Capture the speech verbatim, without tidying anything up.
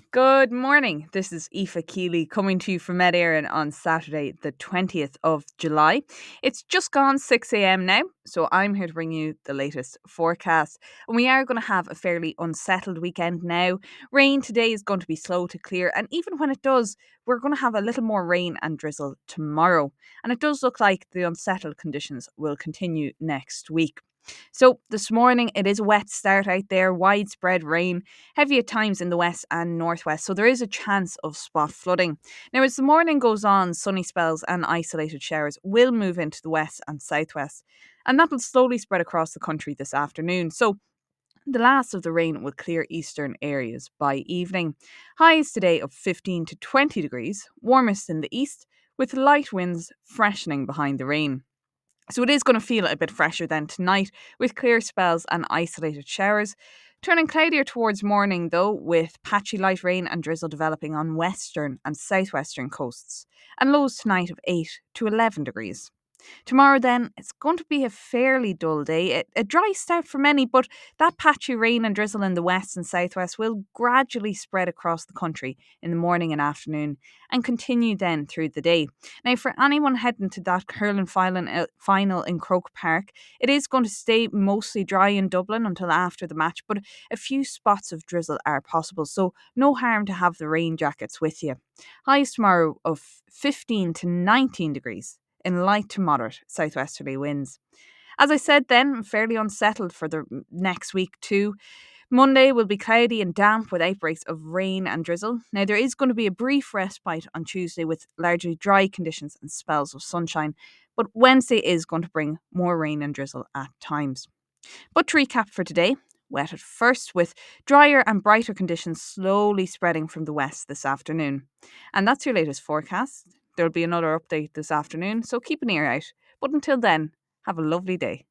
Good morning. This is Aoife Keeley coming to you from Med Éireann on Saturday, the twentieth of July. It's just gone six a.m. now, so I'm here to bring you the latest forecast. And we are going to have a fairly unsettled weekend now. Rain today is going to be slow to clear, and even when it does, we're going to have a little more rain and drizzle tomorrow. And it does look like the unsettled conditions will continue next week. So this morning it is a wet start out there, widespread rain, heavy at times in the west and northwest, so there is a chance of spot flooding. Now as the morning goes on, sunny spells and isolated showers will move into the west and southwest, and that will slowly spread across the country this afternoon. So the last of the rain will clear eastern areas by evening. Highs today of fifteen to twenty degrees, warmest in the east, with light winds freshening behind the rain. So it is going to feel a bit fresher than tonight, with clear spells and isolated showers. Turning cloudier towards morning though, with patchy light rain and drizzle developing on western and southwestern coasts, and lows tonight of eight to eleven degrees. Tomorrow, then, it's going to be a fairly dull day. A, a dry start for many, but that patchy rain and drizzle in the west and southwest will gradually spread across the country in the morning and afternoon and continue then through the day. Now, for anyone heading to that hurling final, final in Croke Park, it is going to stay mostly dry in Dublin until after the match, but a few spots of drizzle are possible, so no harm to have the rain jackets with you. Highs tomorrow of fifteen to nineteen degrees in light to moderate southwesterly winds. As I said then, fairly unsettled for the next week too. Monday will be cloudy and damp with outbreaks of rain and drizzle. Now there is going to be a brief respite on Tuesday with largely dry conditions and spells of sunshine, but Wednesday is going to bring more rain and drizzle at times. But to recap for today, wet at first with drier and brighter conditions slowly spreading from the west this afternoon. And that's your latest forecast. There'll be another update this afternoon, so keep an ear out. But until then, have a lovely day.